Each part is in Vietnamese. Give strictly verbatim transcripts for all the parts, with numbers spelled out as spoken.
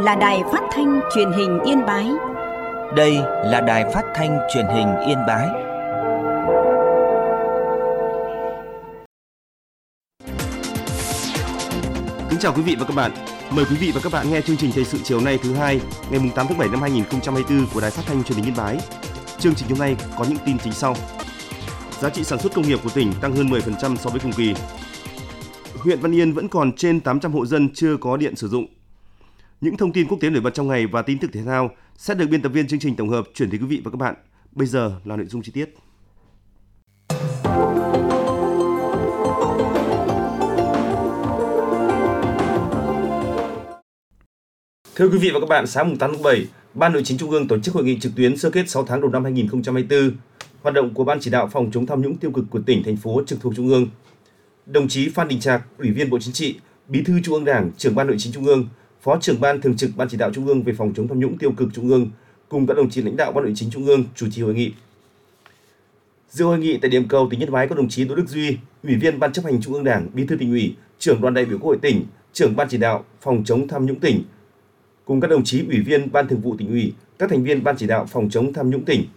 là đài phát thanh truyền hình Yên Bái. Đây là đài phát thanh truyền hình Yên Bái. Kính chào quý vị và các bạn. Mời quý vị và các bạn nghe chương trình thời sự chiều nay thứ hai, ngày tám tháng bảy năm hai nghìn không trăm hai mươi tư của đài phát thanh truyền hình Yên Bái. Chương trình hôm nay có những tin chính sau. Giá trị sản xuất công nghiệp của tỉnh tăng hơn mười phần trăm so với cùng kỳ. Huyện Văn Yên vẫn còn trên tám trăm hộ dân chưa có điện sử dụng. Những thông tin quốc tế nổi bật trong ngày và tin tức thể thao sẽ được biên tập viên chương trình tổng hợp chuyển tới quý vị và các bạn. Bây giờ là nội dung chi tiết. Thưa quý vị và các bạn, sáng tám tháng bảy, Ban Nội chính Trung ương tổ chức hội nghị trực tuyến sơ kết sáu tháng đầu năm hai nghìn không trăm hai mươi tư, hoạt động của Ban chỉ đạo phòng chống tham nhũng tiêu cực của tỉnh, thành phố trực thuộc Trung ương. Đồng chí Phan Đình Trạc, Ủy viên Bộ Chính trị, Bí thư Trung ương Đảng, Trưởng Ban Nội chính Trung ương, Phó trưởng Ban Thường trực Ban chỉ đạo Trung ương về phòng chống tham nhũng tiêu cực Trung ương cùng các đồng chí lãnh đạo Ban Nội chính Trung ương chủ trì hội nghị. Dự hội nghị tại điểm cầu tỉnh Yên Bái có đồng chí Đỗ Đức Duy, Ủy viên Ban chấp hành Trung ương Đảng, Bí thư Tỉnh ủy, Trưởng Đoàn đại biểu Quốc hội tỉnh, Trưởng Ban chỉ đạo phòng chống tham nhũng tỉnh, cùng các đồng chí Ủy viên Ban Thường vụ Tỉnh ủy, các thành viên Ban chỉ đạo phòng chống tham nhũng tỉnh.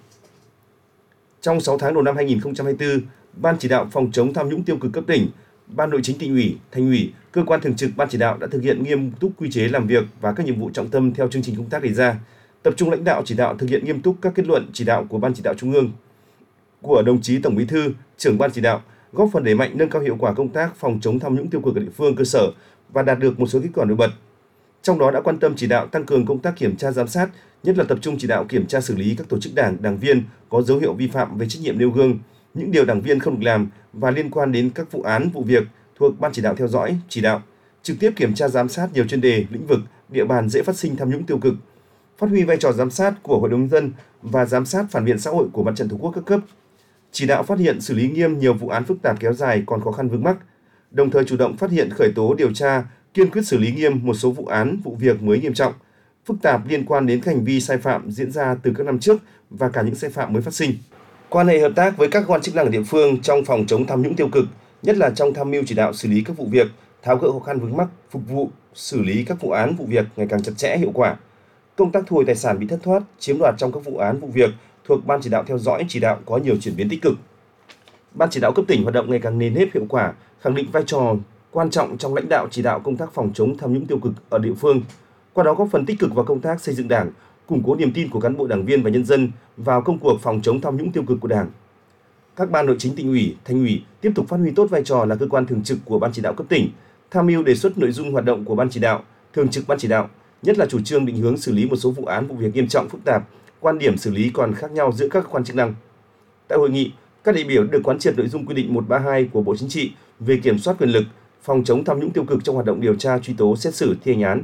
Trong sáu tháng đầu năm hai nghìn không trăm hai mươi tư, Ban chỉ đạo phòng chống tham nhũng tiêu cực cấp tỉnh, Ban Nội chính Tỉnh ủy, Thành ủy, cơ quan thường trực Ban chỉ đạo đã thực hiện nghiêm túc quy chế làm việc và các nhiệm vụ trọng tâm theo chương trình công tác đề ra, tập trung lãnh đạo chỉ đạo thực hiện nghiêm túc các kết luận chỉ đạo của Ban chỉ đạo Trung ương, của đồng chí Tổng Bí thư, Trưởng Ban chỉ đạo, góp phần đẩy mạnh nâng cao hiệu quả công tác phòng chống tham nhũng tiêu cực ở địa phương cơ sở và đạt được một số kết quả nổi bật. Trong đó đã quan tâm chỉ đạo tăng cường công tác kiểm tra giám sát, nhất là tập trung chỉ đạo kiểm tra xử lý các tổ chức đảng, đảng viên có dấu hiệu vi phạm về trách nhiệm nêu gương, những điều đảng viên không được làm và liên quan đến các vụ án, vụ việc thuộc Ban chỉ đạo theo dõi, chỉ đạo, trực tiếp kiểm tra giám sát nhiều chuyên đề, lĩnh vực, địa bàn dễ phát sinh tham nhũng tiêu cực, phát huy vai trò giám sát của Hội đồng nhân dân và giám sát phản biện xã hội của Mặt trận Tổ quốc các cấp, chỉ đạo phát hiện xử lý nghiêm nhiều vụ án phức tạp kéo dài còn khó khăn vướng mắc, đồng thời chủ động phát hiện khởi tố điều tra, kiên quyết xử lý nghiêm một số vụ án, vụ việc mới nghiêm trọng, phức tạp liên quan đến hành vi sai phạm diễn ra từ các năm trước và cả những sai phạm mới phát sinh. Quan hệ hợp tác với các cơ quan chức năng ở địa phương trong phòng chống tham nhũng tiêu cực, nhất là trong tham mưu chỉ đạo xử lý các vụ việc, tháo gỡ khó khăn vướng mắc, phục vụ xử lý các vụ án, vụ việc ngày càng chặt chẽ, hiệu quả. Công tác thu hồi tài sản bị thất thoát, chiếm đoạt trong các vụ án, vụ việc thuộc Ban chỉ đạo theo dõi, chỉ đạo có nhiều chuyển biến tích cực. Ban chỉ đạo cấp tỉnh hoạt động ngày càng nền nếp hiệu quả, khẳng định vai trò quan trọng trong lãnh đạo chỉ đạo công tác phòng chống tham nhũng tiêu cực ở địa phương, qua đó góp phần tích cực vào công tác xây dựng Đảng, củng cố niềm tin của cán bộ đảng viên và nhân dân vào công cuộc phòng chống tham nhũng tiêu cực của Đảng. Các ban nội chính Tỉnh ủy, Thành ủy tiếp tục phát huy tốt vai trò là cơ quan thường trực của Ban chỉ đạo cấp tỉnh, tham mưu đề xuất nội dung hoạt động của Ban chỉ đạo, thường trực Ban chỉ đạo, nhất là chủ trương định hướng xử lý một số vụ án, vụ việc nghiêm trọng phức tạp, quan điểm xử lý còn khác nhau giữa các cơ quan chức năng. Tại hội nghị, các đại biểu được quán triệt nội dung quy định một trăm ba mươi hai của Bộ Chính trị về kiểm soát quyền lực, phòng chống tham nhũng tiêu cực trong hoạt động điều tra, truy tố, xét xử, thi hành án.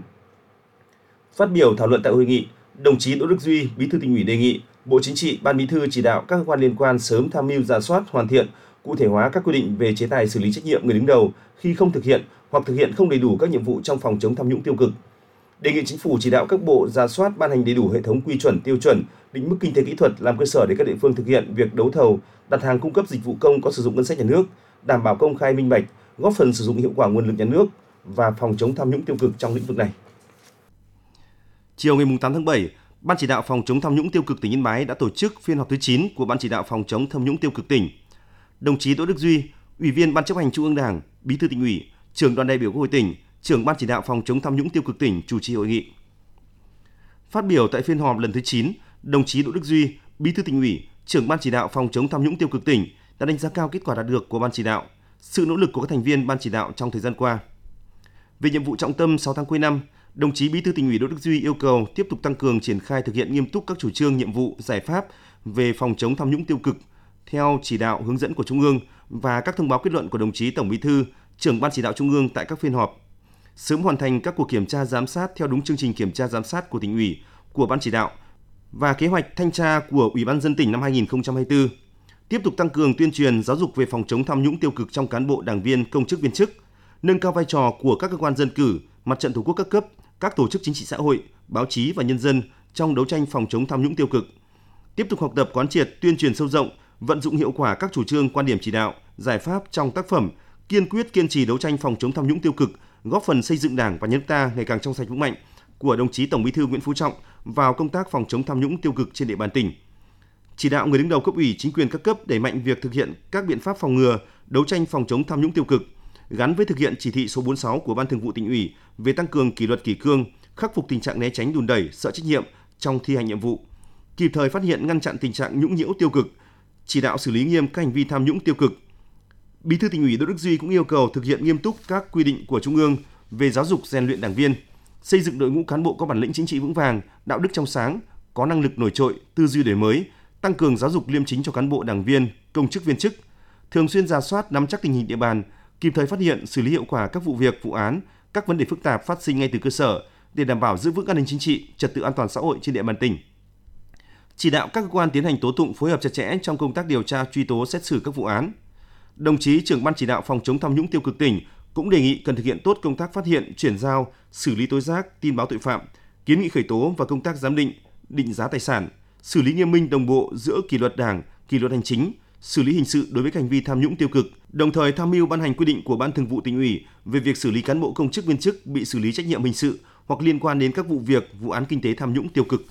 Phát biểu thảo luận tại hội nghị, đồng chí Đỗ Đức Duy, Bí thư Tỉnh ủy đề nghị Bộ Chính trị, Ban Bí thư chỉ đạo các cơ quan liên quan sớm tham mưu rà soát, hoàn thiện, cụ thể hóa các quy định về chế tài xử lý trách nhiệm người đứng đầu khi không thực hiện hoặc thực hiện không đầy đủ các nhiệm vụ trong phòng chống tham nhũng tiêu cực. Đề nghị Chính phủ chỉ đạo các bộ rà soát, ban hành đầy đủ hệ thống quy chuẩn, tiêu chuẩn, định mức kinh tế kỹ thuật làm cơ sở để các địa phương thực hiện việc đấu thầu, đặt hàng cung cấp dịch vụ công có sử dụng ngân sách nhà nước, đảm bảo công khai minh bạch, góp phần sử dụng hiệu quả nguồn lực nhà nước và phòng chống tham nhũng tiêu cực trong lĩnh vực này. Chiều ngày tám tháng bảy, Ban chỉ đạo phòng chống tham nhũng tiêu cực tỉnh Yên Bái đã tổ chức phiên họp thứ chín của Ban chỉ đạo phòng chống tham nhũng tiêu cực tỉnh. Đồng chí Đỗ Đức Duy, Ủy viên Ban chấp hành Trung ương Đảng, Bí thư Tỉnh ủy, Trưởng Đoàn đại biểu Quốc hội tỉnh, Trưởng Ban chỉ đạo phòng chống tham nhũng tiêu cực tỉnh chủ trì hội nghị. Phát biểu tại phiên họp lần thứ chín, đồng chí Đỗ Đức Duy, Bí thư Tỉnh ủy, Trưởng Ban chỉ đạo phòng chống tham nhũng tiêu cực tỉnh đã đánh giá cao kết quả đạt được của Ban chỉ đạo, sự nỗ lực của các thành viên Ban chỉ đạo trong thời gian qua. Về nhiệm vụ trọng tâm sáu tháng cuối năm, đồng chí Bí thư Tỉnh ủy Đỗ Đức Duy yêu cầu tiếp tục tăng cường triển khai thực hiện nghiêm túc các chủ trương, nhiệm vụ, giải pháp về phòng chống tham nhũng tiêu cực theo chỉ đạo hướng dẫn của Trung ương và các thông báo kết luận của đồng chí Tổng Bí thư, Trưởng Ban chỉ đạo Trung ương tại các phiên họp. Sớm hoàn thành các cuộc kiểm tra giám sát theo đúng chương trình kiểm tra giám sát của Tỉnh ủy, của Ban chỉ đạo và kế hoạch thanh tra của Ủy ban nhân dân tỉnh năm hai nghìn không trăm hai mươi tư. Tiếp tục tăng cường tuyên truyền giáo dục về phòng chống tham nhũng tiêu cực trong cán bộ, đảng viên, công chức viên chức, nâng cao vai trò của các cơ quan dân cử, Mặt trận Tổ quốc các cấp, các tổ chức chính trị xã hội, báo chí và nhân dân trong đấu tranh phòng chống tham nhũng tiêu cực. Tiếp tục học tập, quán triệt, tuyên truyền sâu rộng, vận dụng hiệu quả các chủ trương, quan điểm chỉ đạo, giải pháp trong tác phẩm, kiên quyết kiên trì đấu tranh phòng chống tham nhũng tiêu cực, góp phần xây dựng Đảng và nhân ta ngày càng trong sạch vững mạnh, của đồng chí Tổng Bí thư Nguyễn Phú Trọng vào công tác phòng chống tham nhũng tiêu cực trên địa bàn tỉnh. Chỉ đạo người đứng đầu cấp ủy, chính quyền các cấp đẩy mạnh việc thực hiện các biện pháp phòng ngừa, đấu tranh phòng chống tham nhũng tiêu cực, gắn với thực hiện chỉ thị số bốn mươi sáu của Ban Thường vụ Tỉnh ủy về tăng cường kỷ luật kỷ cương, khắc phục tình trạng né tránh đùn đẩy, sợ trách nhiệm trong thi hành nhiệm vụ, kịp thời phát hiện ngăn chặn tình trạng nhũng nhiễu tiêu cực, chỉ đạo xử lý nghiêm các hành vi tham nhũng tiêu cực. Bí thư Tỉnh ủy Đỗ Đức Duy cũng yêu cầu thực hiện nghiêm túc các quy định của Trung ương về giáo dục rèn luyện đảng viên, xây dựng đội ngũ cán bộ có bản lĩnh chính trị vững vàng, đạo đức trong sáng, có năng lực nổi trội, tư duy đổi mới, tăng cường giáo dục liêm chính cho cán bộ đảng viên, công chức viên chức, thường xuyên rà soát nắm chắc tình hình địa bàn, kịp thời phát hiện, xử lý hiệu quả các vụ việc, vụ án, các vấn đề phức tạp phát sinh ngay từ cơ sở để đảm bảo giữ vững an ninh chính trị, trật tự an toàn xã hội trên địa bàn tỉnh. Chỉ đạo các cơ quan tiến hành tố tụng phối hợp chặt chẽ trong công tác điều tra, truy tố, xét xử các vụ án. Đồng chí trưởng ban chỉ đạo phòng chống tham nhũng tiêu cực tỉnh cũng đề nghị cần thực hiện tốt công tác phát hiện, chuyển giao, xử lý tố giác, tin báo tội phạm, kiến nghị khởi tố và công tác giám định, định giá tài sản, xử lý nghiêm minh đồng bộ giữa kỷ luật đảng, kỷ luật hành chính, xử lý hình sự đối với hành vi tham nhũng tiêu cực, đồng thời tham mưu ban hành quy định của Ban Thường vụ Tỉnh ủy về việc xử lý cán bộ công chức viên chức bị xử lý trách nhiệm hình sự hoặc liên quan đến các vụ việc, vụ án kinh tế tham nhũng tiêu cực.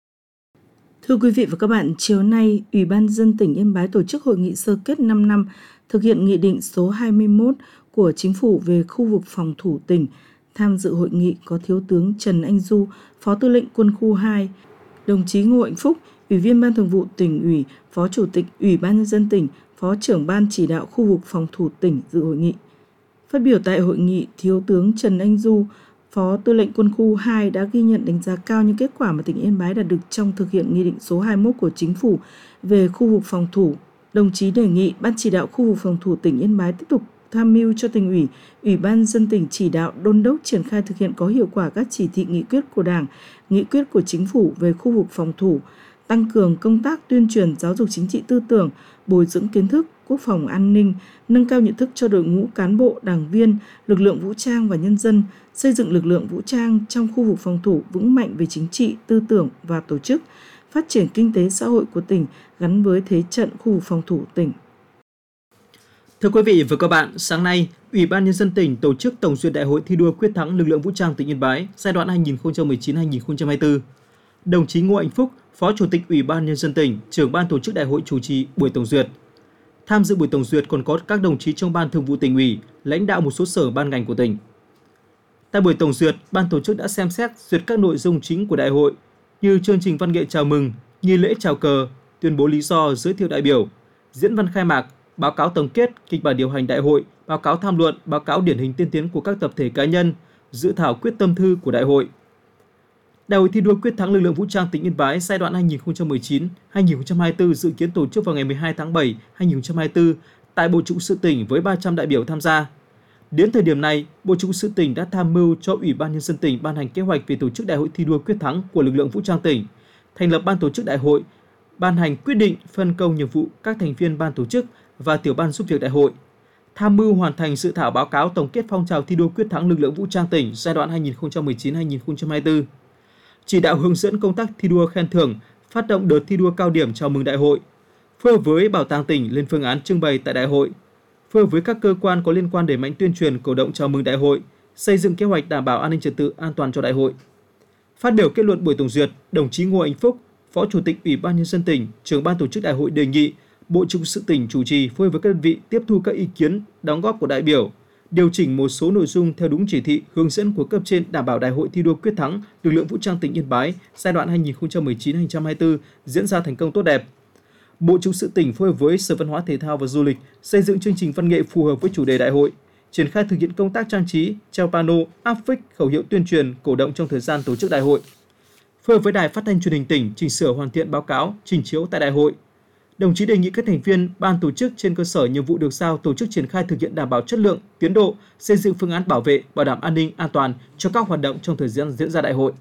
Thưa quý vị và các bạn, chiều nay, Ủy ban nhân dân tỉnh Yên Bái tổ chức hội nghị sơ kết năm năm thực hiện nghị định số hai mươi mốt của Chính phủ về khu vực phòng thủ tỉnh. Tham dự hội nghị có Thiếu tướng Trần Anh Du, Phó Tư lệnh Quân khu hai, đồng chí Ngô Hạnh Phúc, Ủy viên Ban Thường vụ Tỉnh ủy, Phó Chủ tịch Ủy ban nhân dân tỉnh, Phó trưởng Ban chỉ đạo khu vực phòng thủ tỉnh dự hội nghị. Phát biểu tại hội nghị, Thiếu tướng Trần Anh Du, Phó Tư lệnh Quân khu hai đã ghi nhận đánh giá cao những kết quả mà tỉnh Yên Bái đạt được trong thực hiện nghị định số hai mươi mốt của Chính phủ về khu vực phòng thủ. Đồng chí đề nghị Ban chỉ đạo khu vực phòng thủ tỉnh Yên Bái tiếp tục tham mưu cho Tỉnh ủy, Ủy ban nhân dân tỉnh chỉ đạo đôn đốc triển khai thực hiện có hiệu quả các chỉ thị nghị quyết của Đảng, nghị quyết của Chính phủ về khu vực phòng thủ, tăng cường công tác tuyên truyền giáo dục chính trị tư tưởng, bồi dưỡng kiến thức, quốc phòng an ninh, nâng cao nhận thức cho đội ngũ cán bộ, đảng viên, lực lượng vũ trang và nhân dân, xây dựng lực lượng vũ trang trong khu vực phòng thủ vững mạnh về chính trị, tư tưởng và tổ chức, phát triển kinh tế xã hội của tỉnh gắn với thế trận khu vực phòng thủ tỉnh. Thưa quý vị và các bạn, sáng nay, Ủy ban nhân dân tỉnh tổ chức tổng duyệt đại hội thi đua quyết thắng lực lượng vũ trang tỉnh Yên Bái giai đoạn hai nghìn không trăm mười chín đến hai nghìn không trăm hai mươi tư. Đồng chí Ngô Hạnh Phúc, Phó Chủ tịch Ủy ban nhân dân tỉnh, trưởng ban tổ chức đại hội chủ trì buổi tổng duyệt. Tham dự buổi tổng duyệt còn có các đồng chí trong Ban Thường vụ Tỉnh ủy, lãnh đạo một số sở ban ngành của tỉnh. Tại buổi tổng duyệt, ban tổ chức đã xem xét duyệt các nội dung chính của đại hội như chương trình văn nghệ chào mừng, nghi lễ chào cờ, tuyên bố lý do, giới thiệu đại biểu, diễn văn khai mạc, báo cáo tổng kết, kịch bản điều hành đại hội, báo cáo tham luận, báo cáo điển hình tiên tiến của các tập thể cá nhân, dự thảo quyết tâm thư của đại hội. Đại hội thi đua quyết thắng lực lượng vũ trang tỉnh Yên Bái giai đoạn hai nghìn không trăm mười chín đến hai nghìn không trăm hai mươi tư dự kiến tổ chức vào ngày mười hai tháng bảy năm hai nghìn không trăm hai mươi tư tại Bộ Chủ sự tỉnh với ba trăm đại biểu tham gia. Đến thời điểm này, Bộ Chủ sự tỉnh đã tham mưu cho Ủy ban nhân dân tỉnh ban hành kế hoạch về tổ chức đại hội thi đua quyết thắng của lực lượng vũ trang tỉnh, thành lập ban tổ chức đại hội, ban hành quyết định phân công nhiệm vụ các thành viên ban tổ chức và tiểu ban giúp việc đại hội, tham mưu hoàn thành dự thảo báo cáo tổng kết phong trào thi đua quyết thắng lực lượng vũ trang tỉnh giai đoạn hai nghìn không trăm mười chín đến hai nghìn không trăm hai mươi tư, chỉ đạo hướng dẫn công tác thi đua khen thưởng, phát động đợt thi đua cao điểm chào mừng đại hội, phối hợp với Bảo tàng tỉnh lên phương án trưng bày tại đại hội, phối hợp với các cơ quan có liên quan đẩy mạnh tuyên truyền cổ động chào mừng đại hội, xây dựng kế hoạch đảm bảo an ninh trật tự an toàn cho đại hội. Phát biểu kết luận buổi tổng duyệt, đồng chí Ngô Hạnh Phúc, Phó Chủ tịch Ủy ban nhân dân tỉnh, trưởng ban tổ chức đại hội đề nghị Bộ Chủ sự tỉnh chủ trì phối hợp với các đơn vị tiếp thu các ý kiến, đóng góp của đại biểu, điều chỉnh một số nội dung theo đúng chỉ thị, hướng dẫn của cấp trên đảm bảo đại hội thi đua quyết thắng lực lượng vũ trang tỉnh Yên Bái giai đoạn hai nghìn không trăm mười chín đến hai nghìn không trăm hai mươi tư diễn ra thành công tốt đẹp. Bộ Chủ sự tỉnh phối hợp với Sở Văn hóa Thể thao và Du lịch xây dựng chương trình văn nghệ phù hợp với chủ đề đại hội, triển khai thực hiện công tác trang trí, treo pano, áp phích, khẩu hiệu tuyên truyền, cổ động trong thời gian tổ chức đại hội. Phối hợp với Đài Phát thanh Truyền hình tỉnh chỉnh sửa hoàn thiện báo cáo, trình chiếu tại đại hội. Đồng chí đề nghị các thành viên ban tổ chức trên cơ sở nhiệm vụ được giao tổ chức triển khai thực hiện đảm bảo chất lượng, tiến độ, xây dựng phương án bảo vệ, bảo đảm an ninh, an toàn cho các hoạt động trong thời gian diễn ra đại hội.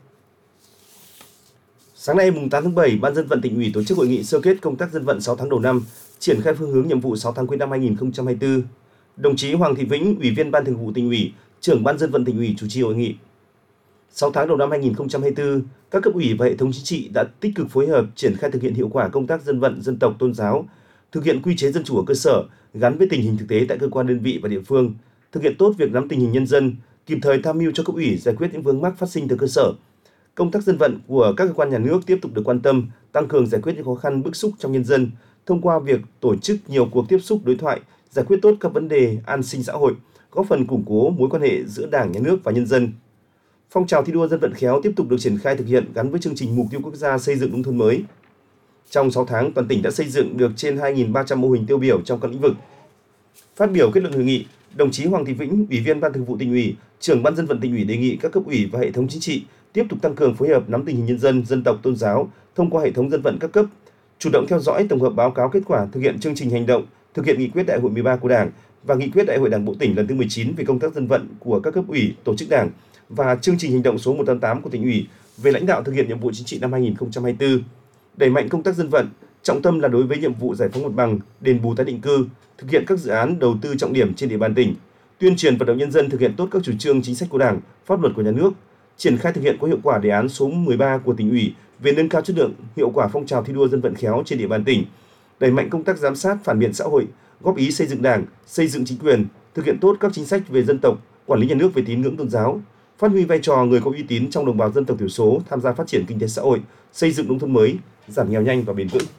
Sáng nay mùng tám tháng bảy, Ban Dân vận Tỉnh ủy tổ chức hội nghị sơ kết công tác dân vận sáu tháng đầu năm, triển khai phương hướng nhiệm vụ sáu tháng cuối năm hai nghìn không trăm hai mươi tư. Đồng chí Hoàng Thị Vĩnh, Ủy viên Ban Thường vụ Tỉnh ủy, trưởng Ban Dân vận Tỉnh ủy chủ trì hội nghị. sáu tháng đầu năm hai nghìn không trăm hai mươi tư, các cấp ủy và hệ thống chính trị đã tích cực phối hợp triển khai thực hiện hiệu quả công tác dân vận, dân tộc, tôn giáo, thực hiện quy chế dân chủ ở cơ sở gắn với tình hình thực tế tại cơ quan đơn vị và địa phương, thực hiện tốt việc nắm tình hình nhân dân, kịp thời tham mưu cho cấp ủy giải quyết những vướng mắc phát sinh từ cơ sở, Công tác dân vận của các cơ quan nhà nước tiếp tục được quan tâm, tăng cường giải quyết những khó khăn bức xúc trong nhân dân thông qua việc tổ chức nhiều cuộc tiếp xúc đối thoại, giải quyết tốt các vấn đề an sinh xã hội, góp phần củng cố mối quan hệ giữa Đảng, Nhà nước và nhân dân. Phong trào thi đua dân vận khéo tiếp tục được triển khai thực hiện gắn với chương trình mục tiêu quốc gia xây dựng nông thôn mới. Trong sáu tháng, toàn tỉnh đã xây dựng được trên hai nghìn ba trăm mô hình tiêu biểu trong các lĩnh vực. Phát biểu kết luận hội nghị, đồng chí Hoàng Thị Vĩnh, Ủy viên Ban Thường vụ Tỉnh ủy, Trưởng Ban Dân vận Tỉnh ủy đề nghị các cấp ủy và hệ thống chính trị tiếp tục tăng cường phối hợp nắm tình hình nhân dân, dân tộc, tôn giáo thông qua hệ thống dân vận các cấp, chủ động theo dõi, tổng hợp báo cáo kết quả thực hiện chương trình hành động, thực hiện nghị quyết Đại hội mười ba của Đảng và nghị quyết Đại hội Đảng bộ tỉnh lần thứ mười chín về công tác dân vận của các cấp ủy, tổ chức Đảng và chương trình hành động số một trăm tám mươi tám của Tỉnh ủy về lãnh đạo thực hiện nhiệm vụ chính trị năm hai nghìn không trăm hai mươi tư. Đẩy mạnh công tác dân vận, trọng tâm là đối với nhiệm vụ giải phóng mặt bằng, đền bù tái định cư, thực hiện các dự án đầu tư trọng điểm trên địa bàn tỉnh, tuyên truyền vận động nhân dân thực hiện tốt các chủ trương chính sách của Đảng, pháp luật của nhà nước, triển khai thực hiện có hiệu quả đề án số mười ba của Tỉnh ủy về nâng cao chất lượng, hiệu quả phong trào thi đua dân vận khéo trên địa bàn tỉnh, đẩy mạnh công tác giám sát phản biện xã hội, góp ý xây dựng Đảng, xây dựng chính quyền, thực hiện tốt các chính sách về dân tộc, quản lý nhà nước về tín ngưỡng tôn giáo, phát huy vai trò người có uy tín trong đồng bào dân tộc thiểu số tham gia phát triển kinh tế xã hội, xây dựng nông thôn mới, giảm nghèo nhanh và bền vững.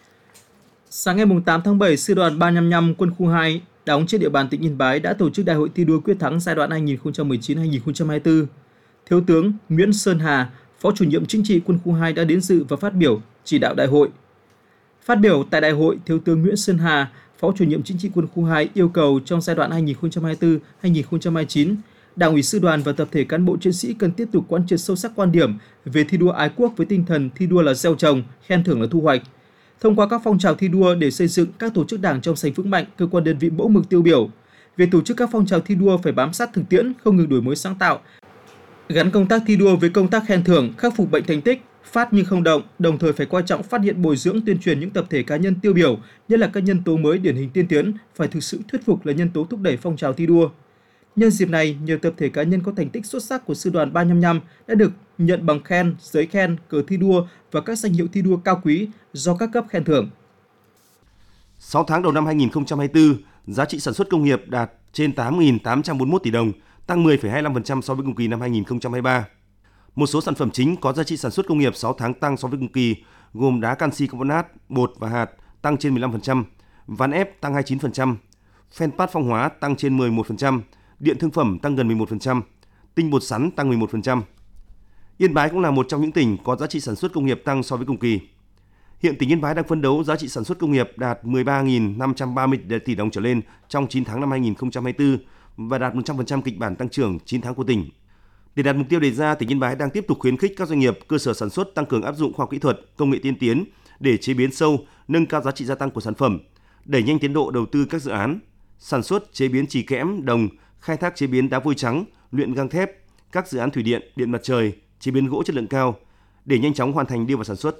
Sáng ngày tám tháng bảy, Sư đoàn ba năm năm Quân khu hai đóng trên địa bàn tỉnh Yên Bái đã tổ chức Đại hội thi đua quyết thắng giai đoạn hai nghìn không trăm mười chín đến hai nghìn không trăm hai mươi tư. Thiếu tướng Nguyễn Sơn Hà, Phó Chủ nhiệm Chính trị Quân khu hai đã đến dự và phát biểu chỉ đạo đại hội. Phát biểu tại đại hội, Thiếu tướng Nguyễn Sơn Hà, Phó Chủ nhiệm Chính trị Quân khu hai yêu cầu trong giai đoạn hai nghìn không trăm hai mươi tư đến hai nghìn không trăm hai mươi chín, Đảng ủy Sư đoàn và tập thể cán bộ chiến sĩ cần tiếp tục quán triệt sâu sắc quan điểm về thi đua ái quốc với tinh thần thi đua là gieo trồng, khen thưởng là thu hoạch. Thông qua các phong trào thi đua để xây dựng các tổ chức Đảng trong sạch vững mạnh, cơ quan đơn vị mẫu mực tiêu biểu. Việc tổ chức các phong trào thi đua phải bám sát thực tiễn, không ngừng đổi mới sáng tạo, gắn công tác thi đua với công tác khen thưởng, khắc phục bệnh thành tích, phát nhưng không động, đồng thời phải coi trọng phát hiện, bồi dưỡng, tuyên truyền những tập thể cá nhân tiêu biểu, nhất là các nhân tố mới điển hình tiên tiến, phải thực sự thuyết phục là nhân tố thúc đẩy phong trào thi đua. Nhân dịp này, nhiều tập thể cá nhân có thành tích xuất sắc của Sư đoàn ba năm năm đã được nhận bằng khen, giấy khen, cờ thi đua và các danh hiệu thi đua cao quý do các cấp khen thưởng. sáu tháng đầu năm hai nghìn không trăm hai mươi tư, giá trị sản xuất công nghiệp đạt trên tám nghìn tám trăm bốn mươi mốt tỷ đồng, tăng mười phẩy hai mươi lăm phần trăm so với cùng kỳ năm hai nghìn không trăm hai mươi ba. Một số sản phẩm chính có giá trị sản xuất công nghiệp sáu tháng tăng so với cùng kỳ gồm đá canxi carbonat, bột và hạt tăng trên mười lăm phần trăm, ván ép tăng hai mươi chín phần trăm, phenpat phong hóa tăng trên mười một phần trăm, điện thương phẩm tăng gần mười một phần trăm, tinh bột sắn tăng mười một phần trăm. Yên Bái cũng là một trong những tỉnh có giá trị sản xuất công nghiệp tăng so với cùng kỳ. Hiện tỉnh Yên Bái đang phấn đấu giá trị sản xuất công nghiệp đạt mười ba nghìn năm trăm ba mươi tỷ đồng trở lên trong chín tháng năm hai nghìn không trăm hai mươi tư và đạt một trăm phần trăm kịch bản tăng trưởng chín tháng của tỉnh. Để đạt mục tiêu đề ra, tỉnh Yên Bái đang tiếp tục khuyến khích các doanh nghiệp, cơ sở sản xuất tăng cường áp dụng khoa học kỹ thuật, công nghệ tiên tiến để chế biến sâu, nâng cao giá trị gia tăng của sản phẩm, đẩy nhanh tiến độ đầu tư các dự án, sản xuất, chế biến trì kẽm, đồng, khai thác chế biến đá vôi trắng, luyện gang thép, các dự án thủy điện, điện mặt trời, chế biến gỗ chất lượng cao để nhanh chóng hoàn thành đưa vào sản xuất.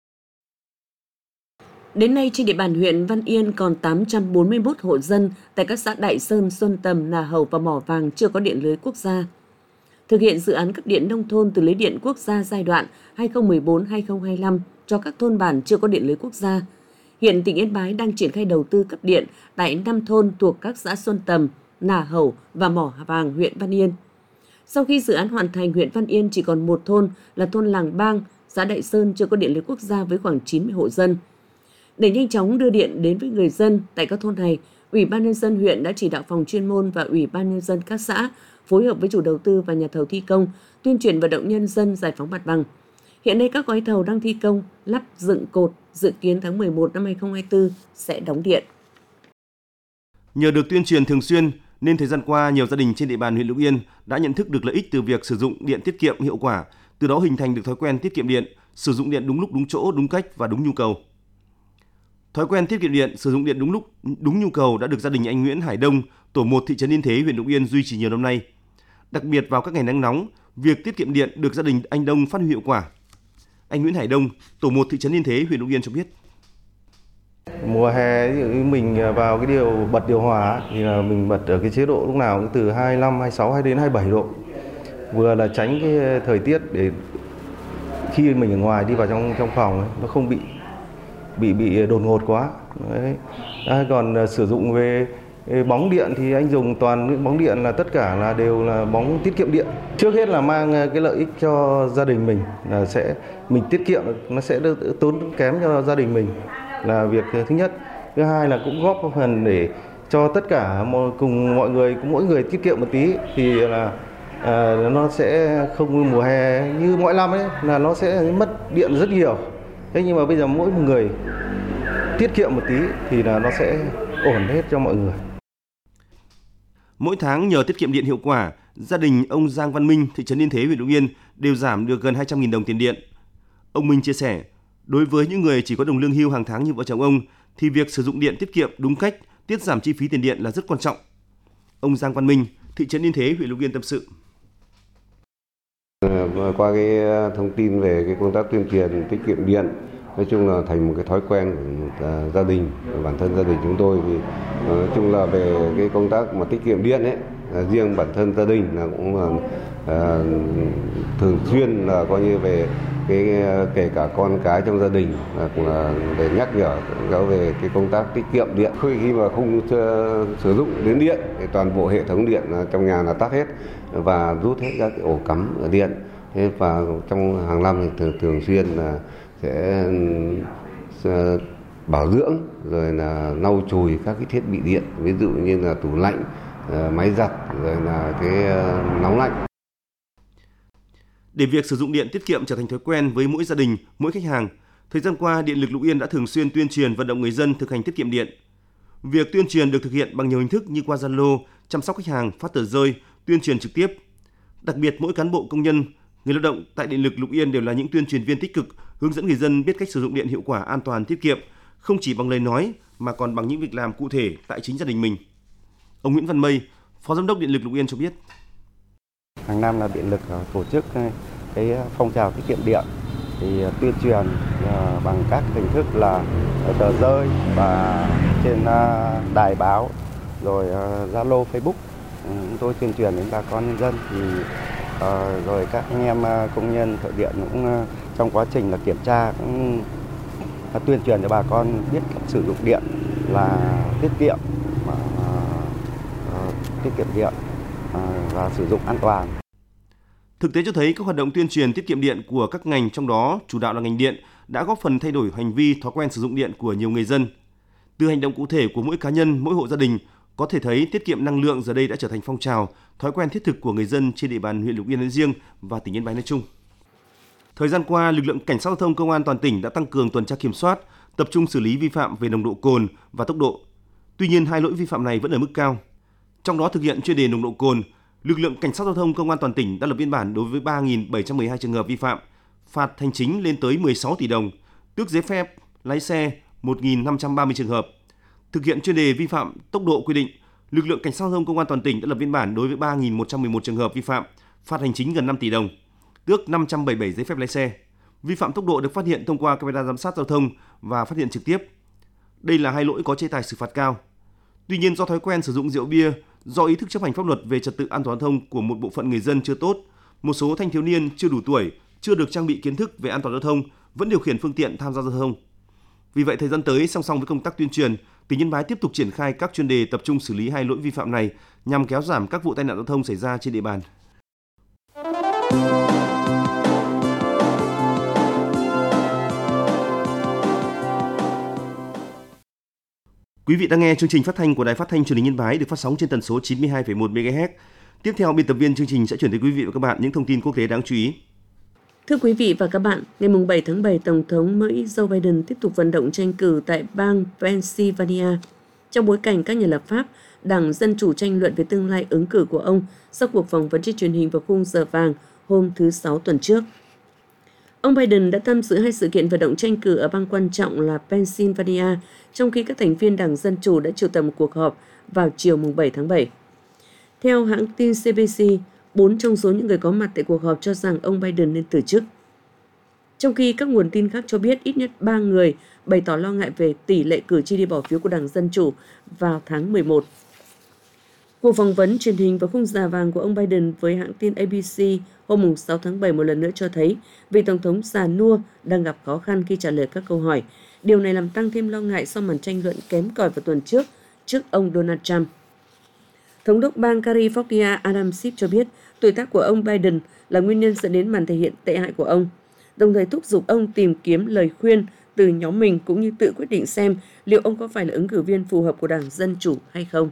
Đến nay, trên địa bàn huyện Văn Yên còn tám trăm bốn mươi mốt hộ dân tại các xã Đại Sơn, Xuân Tầm, Nà Hầu và Mỏ Vàng chưa có điện lưới quốc gia. Thực hiện dự án cấp điện nông thôn từ lưới điện quốc gia giai đoạn hai nghìn không trăm mười bốn đến hai nghìn không trăm hai mươi lăm cho các thôn bản chưa có điện lưới quốc gia. Hiện tỉnh Yên Bái đang triển khai đầu tư cấp điện tại năm thôn thuộc các xã Xuân Tầm, Nà Hầu và Mỏ Vàng, huyện Văn Yên. Sau khi dự án hoàn thành, huyện Văn Yên chỉ còn một thôn là thôn Làng Bang, xã Đại Sơn chưa có điện lưới quốc gia với khoảng chín mươi hộ dân. Để nhanh chóng đưa điện đến với người dân tại các thôn này, Ủy ban nhân dân huyện đã chỉ đạo phòng chuyên môn và Ủy ban nhân dân các xã phối hợp với chủ đầu tư và nhà thầu thi công tuyên truyền vận động nhân dân giải phóng mặt bằng. Hiện nay các gói thầu đang thi công lắp dựng cột, dự kiến tháng mười một năm hai nghìn không trăm hai mươi tư sẽ đóng điện. Nhờ được tuyên truyền thường xuyên nên thời gian qua nhiều gia đình trên địa bàn huyện Lục Yên đã nhận thức được lợi ích từ việc sử dụng điện tiết kiệm hiệu quả, từ đó hình thành được thói quen tiết kiệm điện, sử dụng điện đúng lúc, đúng chỗ, đúng cách và đúng nhu cầu. Thói quen tiết kiệm điện, sử dụng điện đúng lúc, đúng nhu cầu đã được gia đình anh Nguyễn Hải Đông, tổ một thị trấn Yên Thế, huyện Lục Yên duy trì nhiều năm nay. Đặc biệt vào các ngày nắng nóng, việc tiết kiệm điện được gia đình anh Đông phát huy hiệu quả. Anh Nguyễn Hải Đông, tổ một thị trấn Yên Thế, huyện Lục Yên cho biết. Mùa hè ví dụ như mình vào cái điều bật điều hòa thì là mình bật ở cái chế độ lúc nào cũng từ hai mươi lăm, hai mươi sáu hay đến hai mươi bảy độ. Vừa là tránh cái thời tiết để khi mình ở ngoài đi vào trong trong phòng ấy, nó không bị bị bị đột ngột quá. Đấy. À, còn uh, sử dụng về Bóng điện thì anh dùng toàn những bóng điện là tất cả là đều là bóng tiết kiệm điện. Trước hết là mang cái lợi ích cho gia đình mình, là sẽ mình tiết kiệm, nó sẽ đỡ tốn kém cho gia đình mình là việc thứ nhất. Thứ hai là cũng góp một phần để cho tất cả cùng mọi người, mỗi người tiết kiệm một tí thì là à, nó sẽ không mùa hè như mỗi năm ấy là nó sẽ mất điện rất nhiều. Thế nhưng mà bây giờ mỗi người tiết kiệm một tí thì là nó sẽ ổn hết cho mọi người. Mỗi tháng nhờ tiết kiệm điện hiệu quả, gia đình ông Giang Văn Minh, thị trấn Yên Thế, huyện Lục Yên đều giảm được gần hai trăm nghìn đồng tiền điện. Ông Minh chia sẻ, đối với những người chỉ có đồng lương hưu hàng tháng như vợ chồng ông thì việc sử dụng điện tiết kiệm đúng cách, tiết giảm chi phí tiền điện là rất quan trọng. Ông Giang Văn Minh, thị trấn Yên Thế, huyện Lục Yên tâm sự. Qua cái thông tin về cái công tác tuyên truyền tiết kiệm điện, nói chung là thành một cái thói quen của gia đình, bản thân gia đình chúng tôi thì nói chung là về cái công tác mà tiết kiệm điện ấy, riêng bản thân gia đình là cũng là à, thường xuyên là coi như về cái kể cả con cái trong gia đình là cũng là để nhắc nhở về cái công tác tiết kiệm điện. Khi khi mà không sử dụng đến điện thì toàn bộ hệ thống điện trong nhà là tắt hết và rút hết các cái ổ cắm ở điện. Thế và trong hàng năm thì thường, thường xuyên là sẽ bảo dưỡng rồi là lau chùi các cái thiết bị điện, ví dụ như là tủ lạnh, máy giặt rồi là cái nóng lạnh. Để việc sử dụng điện tiết kiệm trở thành thói quen với mỗi gia đình, mỗi khách hàng, thời gian qua Điện lực Lục Yên đã thường xuyên tuyên truyền vận động người dân thực hành tiết kiệm điện. Việc tuyên truyền được thực hiện bằng nhiều hình thức như qua Zalo, chăm sóc khách hàng, phát tờ rơi, tuyên truyền trực tiếp. Đặc biệt mỗi cán bộ công nhân, người lao động tại Điện lực Lục Yên đều là những tuyên truyền viên tích cực, hướng dẫn người dân biết cách sử dụng điện hiệu quả, an toàn, tiết kiệm, không chỉ bằng lời nói mà còn bằng những việc làm cụ thể tại chính gia đình mình. Ông Nguyễn Văn Mây, Phó Giám đốc Điện lực Lục Yên cho biết. Hàng năm là Điện lực tổ chức cái phong trào tiết kiệm điện thì tuyên truyền bằng các hình thức là tờ rơi và trên đài báo rồi Zalo, Facebook. Chúng tôi tuyên truyền đến bà con nhân dân thì rồi các anh em công nhân thợ điện cũng trong quá trình là kiểm tra cũng tuyên truyền cho bà con biết cách sử dụng điện là tiết kiệm mà tiết kiệm điện và sử dụng an toàn. Thực tế cho thấy các hoạt động tuyên truyền tiết kiệm điện của các ngành, trong đó chủ đạo là ngành điện, đã góp phần thay đổi hành vi, thói quen sử dụng điện của nhiều người dân. Từ hành động cụ thể của mỗi cá nhân, mỗi hộ gia đình, có thể thấy tiết kiệm năng lượng giờ đây đã trở thành phong trào, thói quen thiết thực của người dân trên địa bàn huyện Lục Yên nói riêng và tỉnh Yên Bái nói chung. Thời gian qua, lực lượng cảnh sát giao thông công an toàn tỉnh đã tăng cường tuần tra kiểm soát, tập trung xử lý vi phạm về nồng độ cồn và tốc độ. Tuy nhiên, hai lỗi vi phạm này vẫn ở mức cao. Trong đó thực hiện chuyên đề nồng độ cồn, lực lượng cảnh sát giao thông công an toàn tỉnh đã lập biên bản đối với ba nghìn bảy trăm mười hai trường hợp vi phạm, phạt hành chính lên tới mười sáu tỷ đồng, tước giấy phép lái xe một nghìn năm trăm ba mươi trường hợp. Thực hiện chuyên đề vi phạm tốc độ quy định, lực lượng cảnh sát giao thông công an toàn tỉnh đã lập biên bản đối với ba nghìn một trăm mười một trường hợp vi phạm, phạt hành chính gần năm tỷ đồng, tước năm trăm bảy mươi bảy giấy phép lái xe. Vi phạm tốc độ được phát hiện thông qua camera giám sát giao thông và phát hiện trực tiếp. Đây là hai lỗi có chế tài xử phạt cao. Tuy nhiên, do thói quen sử dụng rượu bia, do ý thức chấp hành pháp luật về trật tự an toàn giao thông của một bộ phận người dân chưa tốt, một số thanh thiếu niên chưa đủ tuổi, chưa được trang bị kiến thức về an toàn giao thông vẫn điều khiển phương tiện tham gia giao thông. Vì vậy, thời gian tới, song song với công tác tuyên truyền, tỉnh Yên Bái tiếp tục triển khai các chuyên đề tập trung xử lý hai lỗi vi phạm này nhằm kéo giảm các vụ tai nạn giao thông xảy ra trên địa bàn. Quý vị đang nghe chương trình phát thanh của Đài Phát thanh Truyền hình Yên Bái được phát sóng trên tần số chín mươi hai phẩy một mê ga héc. Tiếp theo, biên tập viên chương trình sẽ chuyển tới quý vị và các bạn những thông tin quốc tế đáng chú ý. Thưa quý vị và các bạn, ngày bảy tháng bảy, Tổng thống Mỹ Joe Biden tiếp tục vận động tranh cử tại bang Pennsylvania trong bối cảnh các nhà lập pháp Đảng Dân Chủ tranh luận về tương lai ứng cử của ông sau cuộc phỏng vấn trên truyền hình vào khung giờ vàng hôm thứ Sáu tuần trước. Ông Biden đã tham dự hai sự kiện vận động tranh cử ở bang quan trọng là Pennsylvania, trong khi các thành viên Đảng Dân Chủ đã triệu tập một cuộc họp vào chiều bảy tháng bảy. Theo hãng tin xê bê xê, bốn trong số những người có mặt tại cuộc họp cho rằng ông Biden nên từ chức. Trong khi các nguồn tin khác cho biết ít nhất ba người bày tỏ lo ngại về tỷ lệ cử tri đi bỏ phiếu của Đảng Dân Chủ vào tháng mười một. Cuộc phỏng vấn truyền hình vào khung giờ vàng của ông Biden với hãng tin a bê xê hôm sáu tháng bảy một lần nữa cho thấy vị Tổng thống già nua đang gặp khó khăn khi trả lời các câu hỏi. Điều này làm tăng thêm lo ngại sau màn tranh luận kém cỏi vào tuần trước trước ông Donald Trump. Thống đốc bang California Adam Schiff cho biết tuổi tác của ông Biden là nguyên nhân dẫn đến màn thể hiện tệ hại của ông, đồng thời thúc giục ông tìm kiếm lời khuyên từ nhóm mình cũng như tự quyết định xem liệu ông có phải là ứng cử viên phù hợp của Đảng Dân Chủ hay không.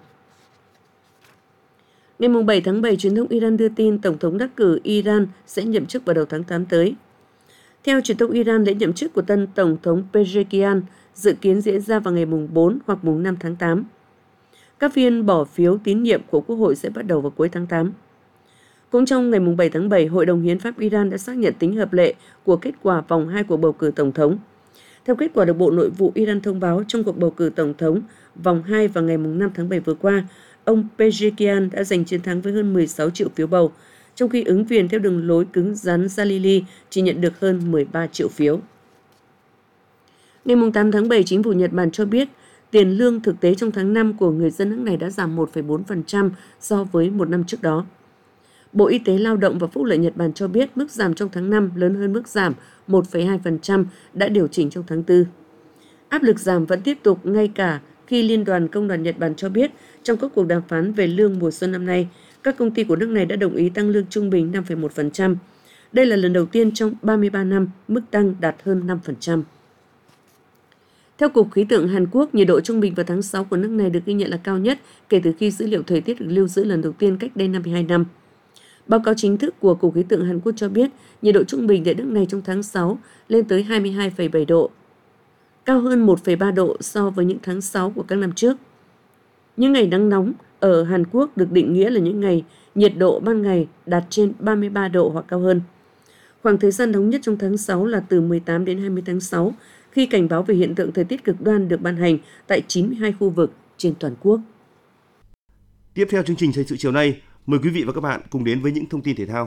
Ngày bảy tháng bảy, truyền thông Iran đưa tin Tổng thống đắc cử Iran sẽ nhậm chức vào đầu tháng tám tới. Theo truyền thông Iran, lễ nhậm chức của tân Tổng thống Pezeshkian dự kiến diễn ra vào ngày bốn hoặc năm tháng tám. Các phiên bỏ phiếu tín nhiệm của Quốc hội sẽ bắt đầu vào cuối tháng tám. Cũng trong ngày bảy tháng bảy, Hội đồng Hiến pháp Iran đã xác nhận tính hợp lệ của kết quả vòng hai cuộc bầu cử Tổng thống. Theo kết quả được Bộ Nội vụ Iran thông báo, trong cuộc bầu cử Tổng thống vòng hai vào ngày năm tháng bảy vừa qua, ông Pezeshkian đã giành chiến thắng với hơn mười sáu triệu phiếu bầu, trong khi ứng viên theo đường lối cứng rắn Jalili chỉ nhận được hơn mười ba triệu phiếu. Ngày tám tháng bảy, chính phủ Nhật Bản cho biết tiền lương thực tế trong tháng năm của người dân nước này đã giảm một phẩy bốn phần trăm so với một năm trước đó. Bộ Y tế Lao động và Phúc lợi Nhật Bản cho biết mức giảm trong tháng năm lớn hơn mức giảm một phẩy hai phần trăm đã điều chỉnh trong tháng tư. Áp lực giảm vẫn tiếp tục ngay cả khi Liên đoàn Công đoàn Nhật Bản cho biết trong các cuộc đàm phán về lương mùa xuân năm nay, các công ty của nước này đã đồng ý tăng lương trung bình năm phẩy một phần trăm. Đây là lần đầu tiên trong ba mươi ba năm mức tăng đạt hơn năm phần trăm. Theo Cục Khí tượng Hàn Quốc, nhiệt độ trung bình vào tháng sáu của nước này được ghi nhận là cao nhất kể từ khi dữ liệu thời tiết được lưu giữ lần đầu tiên cách đây năm mươi hai năm. Báo cáo chính thức của Cục Khí tượng Hàn Quốc cho biết nhiệt độ trung bình tại nước này trong tháng sáu lên tới hai mươi hai phẩy bảy độ, cao hơn một phẩy ba độ so với những tháng sáu của các năm trước. Những ngày nắng nóng ở Hàn Quốc được định nghĩa là những ngày nhiệt độ ban ngày đạt trên ba mươi ba độ hoặc cao hơn. Khoảng thời gian nóng nhất trong tháng sáu là từ mười tám đến hai mươi tháng sáu, khi cảnh báo về hiện tượng thời tiết cực đoan được ban hành tại chín mươi hai khu vực trên toàn quốc. Tiếp theo chương trình thời sự chiều nay, mời quý vị và các bạn cùng đến với những thông tin thể thao.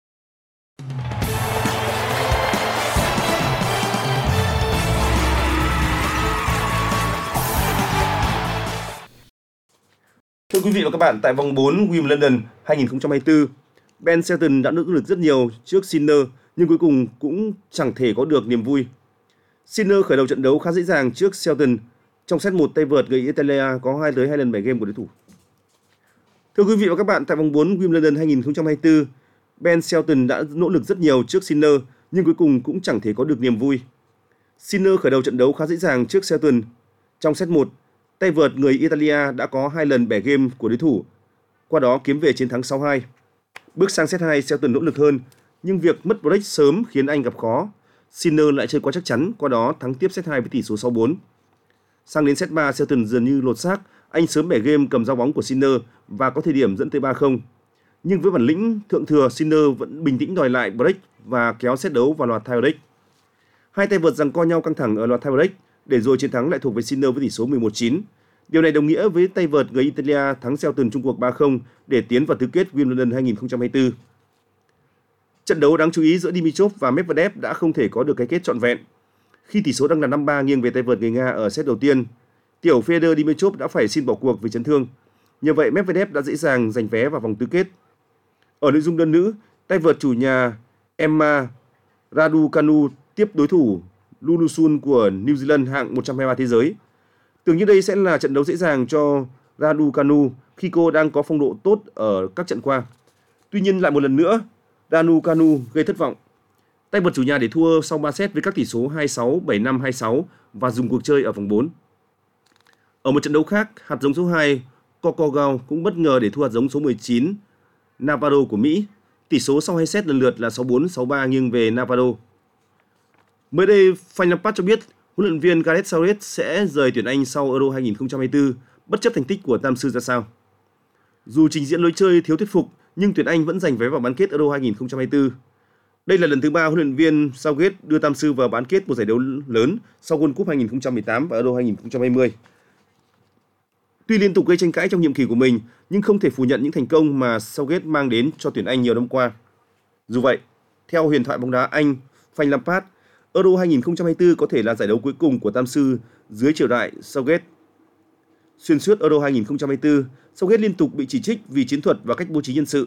Thưa quý vị và các bạn, tại vòng bốn Wimbledon hai không hai tư, Ben Shelton đã nỗ lực rất nhiều trước Sinner nhưng cuối cùng cũng chẳng thể có được niềm vui. Sinner khởi đầu trận đấu khá dễ dàng trước Shelton. Trong set một, tay vợt người Italia có hai tới hai lần bẻ game của đối thủ. Thưa quý vị và các bạn, tại vòng bốn Wimbledon hai không hai tư, Ben Shelton đã nỗ lực rất nhiều trước Sinner nhưng cuối cùng cũng chẳng thể có được niềm vui. Sinner khởi đầu trận đấu khá dễ dàng trước Shelton. Trong set một, tay vợt người Italia đã có hai lần bẻ game của đối thủ, qua đó kiếm về chiến thắng sáu hai. Bước sang set hai, Shelton nỗ lực hơn, nhưng việc mất break sớm khiến anh gặp khó. Sinner lại chơi quá chắc chắn, qua đó thắng tiếp set hai với tỷ số sáu bốn. Sang đến set ba, Shelton dường như lột xác, anh sớm bẻ game cầm giao bóng của Sinner và có thời điểm dẫn tới ba không. Nhưng với bản lĩnh thượng thừa, Sinner vẫn bình tĩnh đòi lại break và kéo set đấu vào loạt tie break. Hai tay vợt giằng co nhau căng thẳng ở loạt tie break, để rồi chiến thắng lại thuộc về Sinner với tỷ số mười một chín. Điều này đồng nghĩa với tay vợt người Italia thắng Shelton chung cuộc ba không để tiến vào tứ kết Wimbledon hai không hai tư. Trận đấu đáng chú ý giữa Dimitrov và Medvedev đã không thể có được cái kết trọn vẹn. Khi tỷ số đang là năm ba nghiêng về tay vợt người Nga ở set đầu tiên, tiểu Federer Dimitrov đã phải xin bỏ cuộc vì chấn thương. Nhờ vậy, Medvedev đã dễ dàng giành vé vào vòng tứ kết. Ở nội dung đơn nữ, tay vợt chủ nhà Emma Raducanu tiếp đối thủ Lulusun của New Zealand hạng một trăm hai mươi ba thế giới. Tưởng như đây sẽ là trận đấu dễ dàng cho Raducanu khi cô đang có phong độ tốt ở các trận qua. Tuy nhiên lại một lần nữa, Raducanu gây thất vọng. Tay vợt chủ nhà để thua sau ba set với các tỷ số hai sáu, bảy năm, hai sáu và dùng cuộc chơi ở vòng bốn. Ở một trận đấu khác, hạt giống số hai Coco Gauff cũng bất ngờ để thua hạt giống số mười chín Navarro của Mỹ. Tỷ số sau hai set lần lượt là sáu bốn, sáu ba nghiêng về Navarro. Mới đây, Frank Lampard cho biết huấn luyện viên Gareth Southgate sẽ rời tuyển Anh sau Euro hai không hai tư, bất chấp thành tích của tam sư ra sao. Dù trình diễn lối chơi thiếu thuyết phục, nhưng tuyển Anh vẫn giành vé vào bán kết Euro hai không hai tư. Đây là lần thứ ba huấn luyện viên Southgate đưa tam sư vào bán kết một giải đấu lớn sau World Cup hai không một tám và Euro hai không hai không. Tuy liên tục gây tranh cãi trong nhiệm kỳ của mình, nhưng không thể phủ nhận những thành công mà Southgate mang đến cho tuyển Anh nhiều năm qua. Dù vậy, theo huyền thoại bóng đá Anh Frank Lampard, Euro hai không hai tư có thể là giải đấu cuối cùng của tam sư dưới triều đại Southgate. Xuyên suốt Euro hai không hai tư, Southgate liên tục bị chỉ trích vì chiến thuật và cách bố trí nhân sự.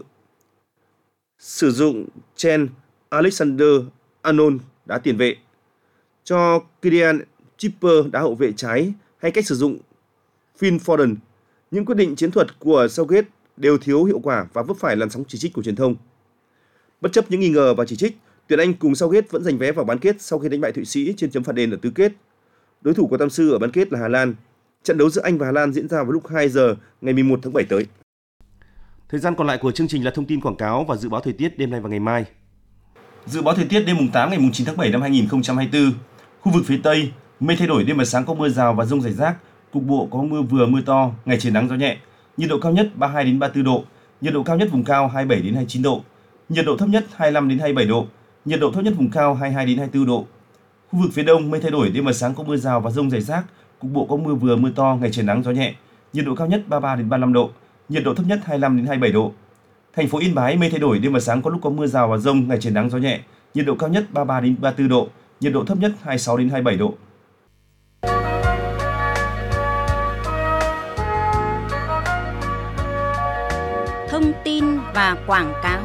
Sử dụng Trent Alexander-Arnold đá tiền vệ, cho Kylian Trippier đá hậu vệ trái hay cách sử dụng Phil Foden. Những quyết định chiến thuật của Southgate đều thiếu hiệu quả và vấp phải làn sóng chỉ trích của truyền thông. Bất chấp những nghi ngờ và chỉ trích, tuyển Anh cùng Southgate vẫn giành vé vào bán kết sau khi đánh bại Thụy Sĩ trên chấm phạt đền ở tứ kết. Đối thủ của Tam Sư ở bán kết là Hà Lan. Trận đấu giữa Anh và Hà Lan diễn ra vào lúc hai giờ ngày mười một tháng bảy tới. Thời gian còn lại của chương trình là thông tin quảng cáo và dự báo thời tiết đêm nay và ngày mai. Dự báo thời tiết đêm mùng tám ngày mùng chín tháng bảy năm hai nghìn không trăm hai mươi tư. Khu vực phía Tây, mây thay đổi, đêm và sáng có mưa rào và dông rải rác, cục bộ có mưa vừa mưa to, ngày trời nắng gió nhẹ. Nhiệt độ cao nhất ba mươi hai đến ba mươi tư độ, nhiệt độ cao nhất vùng cao hai mươi bảy đến hai mươi chín độ, nhiệt độ thấp nhất hai mươi lăm đến hai mươi bảy độ, nhiệt độ thấp nhất vùng cao hai mươi hai đến hai mươi tư độ. Khu vực phía Đông, mây thay đổi, đêm và sáng có mưa rào và dông rải rác, cục bộ có mưa vừa mưa to, ngày trời nắng gió nhẹ. Nhiệt độ cao nhất ba mươi ba đến ba mươi lăm độ, nhiệt độ thấp nhất hai mươi lăm đến hai mươi bảy độ. Thành phố Yên Bái, mây thay đổi, đêm và sáng có lúc có mưa rào và dông, ngày trời nắng gió nhẹ. Nhiệt độ cao nhất ba mươi ba đến ba mươi tư độ, nhiệt độ thấp nhất hai mươi sáu đến hai mươi bảy độ. Thông tin và quảng cáo.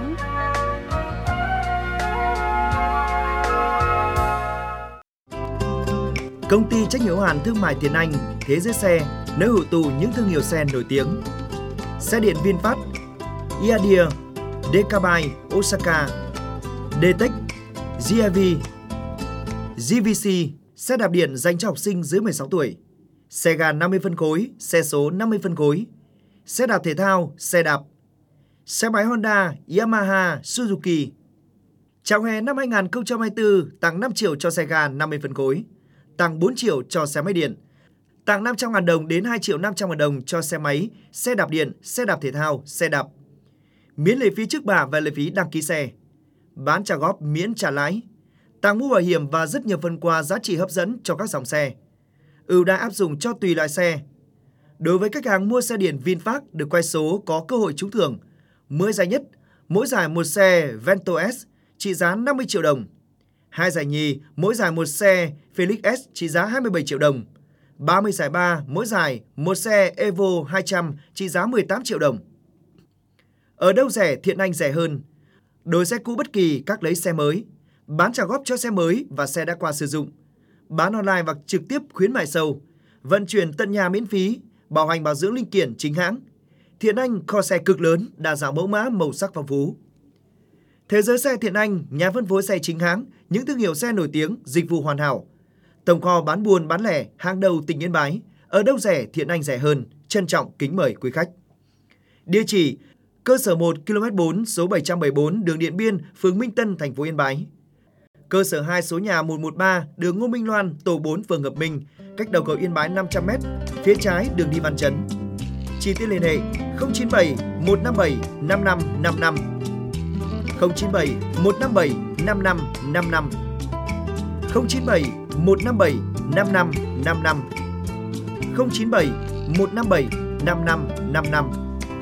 Công ty trách nhiệm hữu hạn thương mại Tiến Anh, Thế Giới Xe, nơi hội tụ những thương hiệu xe nổi tiếng. Xe điện VinFast, Iadia, Dekabai, Osaka, D-Tech, giê i vê, giê vê xê, xe đạp điện dành cho học sinh dưới mười sáu tuổi, xe ga năm mươi phân khối, xe số năm mươi phân khối, xe đạp thể thao, xe đạp, xe máy Honda, Yamaha, Suzuki. Chào hè năm hai nghìn không trăm hai mươi tư, tặng năm triệu cho xe ga năm mươi phân khối, tặng bốn triệu cho xe máy điện, tặng năm trăm nghìn đồng đến hai triệu năm trăm nghìn đồng cho xe máy, xe đạp điện, xe đạp thể thao, xe đạp. Miễn lệ phí trước bạ và lệ phí đăng ký xe. Bán trả góp miễn trả lãi. Tặng mũ bảo hiểm và rất nhiều phần quà giá trị hấp dẫn cho các dòng xe. Ưu đãi áp dụng cho tùy loại xe. Đối với khách hàng mua xe điện VinFast được quay số có cơ hội trúng thưởng. mười giải nhất, mỗi giải một xe Vento S trị giá năm mươi triệu đồng. Hai giải nhì, mỗi giải một xe Felix S trị giá hai mươi bảy triệu đồng. ba mươi giải ba, mỗi giải một xe Evo hai trăm trị giá mười tám triệu đồng. Ở đâu rẻ, Thiện Anh rẻ hơn. Đổi xe cũ bất kỳ, các lấy xe mới. Bán trả góp cho xe mới và xe đã qua sử dụng. Bán online hoặc trực tiếp khuyến mại sâu. Vận chuyển tận nhà miễn phí. Bảo hành bảo dưỡng linh kiện chính hãng. Thiện Anh kho xe cực lớn, đa dạng mẫu mã, màu sắc phong phú. Thế giới xe Thiện Anh, nhà phân phối xe chính hãng, những thương hiệu xe nổi tiếng, dịch vụ hoàn hảo. Tổng kho bán buôn bán lẻ, hàng đầu tỉnh Yên Bái. Ở đâu rẻ, Thiện Anh rẻ hơn. Trân trọng kính mời quý khách. Địa chỉ: cơ sở một, ki lô mét bốn, số bảy trăm bảy mươi tư, đường Điện Biên, phường Minh Tân, thành phố Yên Bái. Cơ sở hai, số nhà một một ba, đường Ngô Minh Loan, tổ bốn, phường Hợp Minh, cách đầu cầu Yên Bái năm trăm mét, phía trái đường đi Văn Chấn. Chi tiết liên hệ không chín bảy một năm bảy năm năm năm năm, không chín bảy một năm bảy năm năm năm năm, không chín bảy một năm bảy năm năm năm năm, không chín bảy một năm bảy năm năm năm năm.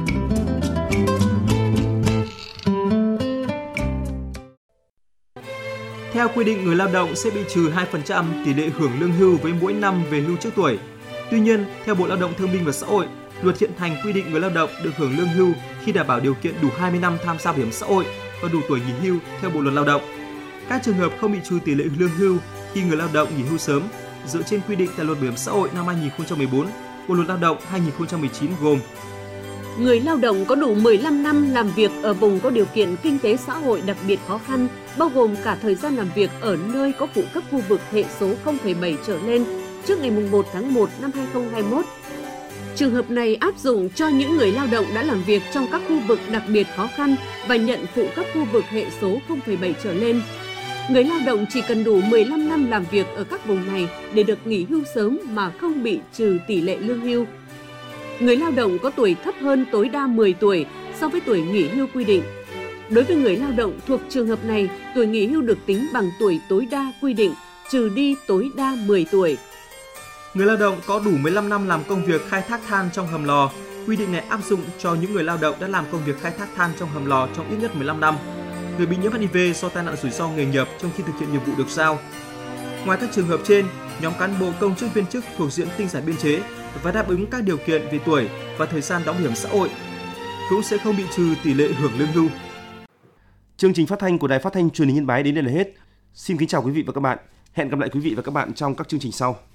Theo quy định, người lao động sẽ bị trừ hai phần trăm tỷ lệ hưởng lương hưu với mỗi năm về hưu trước tuổi. Tuy nhiên, theo Bộ Lao động Thương binh và Xã hội, luật hiện hành quy định người lao động được hưởng lương hưu khi đảm bảo điều kiện đủ hai mươi năm tham gia bảo hiểm xã hội và đủ tuổi nghỉ hưu theo Bộ luật Lao động. Các trường hợp không bị trừ tỷ lệ lương hưu khi người lao động nghỉ hưu sớm dựa trên quy định tại Luật Bảo hiểm xã hội năm hai nghìn không trăm mười bốn, Bộ luật Lao động hai nghìn không trăm mười chín gồm: người lao động có đủ mười lăm năm làm việc ở vùng có điều kiện kinh tế xã hội đặc biệt khó khăn, bao gồm cả thời gian làm việc ở nơi có phụ cấp khu vực hệ số không phẩy bảy trở lên trước ngày một tháng một năm hai nghìn không trăm hai mươi mốt. Trường hợp này áp dụng cho những người lao động đã làm việc trong các khu vực đặc biệt khó khăn và nhận phụ cấp khu vực hệ số không phẩy bảy trở lên. Người lao động chỉ cần đủ mười lăm năm làm việc ở các vùng này để được nghỉ hưu sớm mà không bị trừ tỷ lệ lương hưu. Người lao động có tuổi thấp hơn tối đa mười tuổi so với tuổi nghỉ hưu quy định. Đối với người lao động thuộc trường hợp này, tuổi nghỉ hưu được tính bằng tuổi tối đa quy định, trừ đi tối đa mười tuổi. Người lao động có đủ mười lăm năm làm công việc khai thác than trong hầm lò. Quy định này áp dụng cho những người lao động đã làm công việc khai thác than trong hầm lò trong ít nhất mười lăm năm. Người bị nhiễm hát i vê do tai nạn rủi ro nghề nghiệp trong khi thực hiện nhiệm vụ được giao. Ngoài các trường hợp trên, nhóm cán bộ công chức viên chức thuộc diện tinh giản biên chế và đáp ứng các điều kiện về tuổi và thời gian đóng bảo hiểm xã hội cũng sẽ không bị trừ tỷ lệ hưởng lương hưu. Chương trình phát thanh của Đài Phát thanh Truyền hình Yên Bái đến đây là hết. Xin kính chào quý vị và các bạn. Hẹn gặp lại quý vị và các bạn trong các chương trình sau.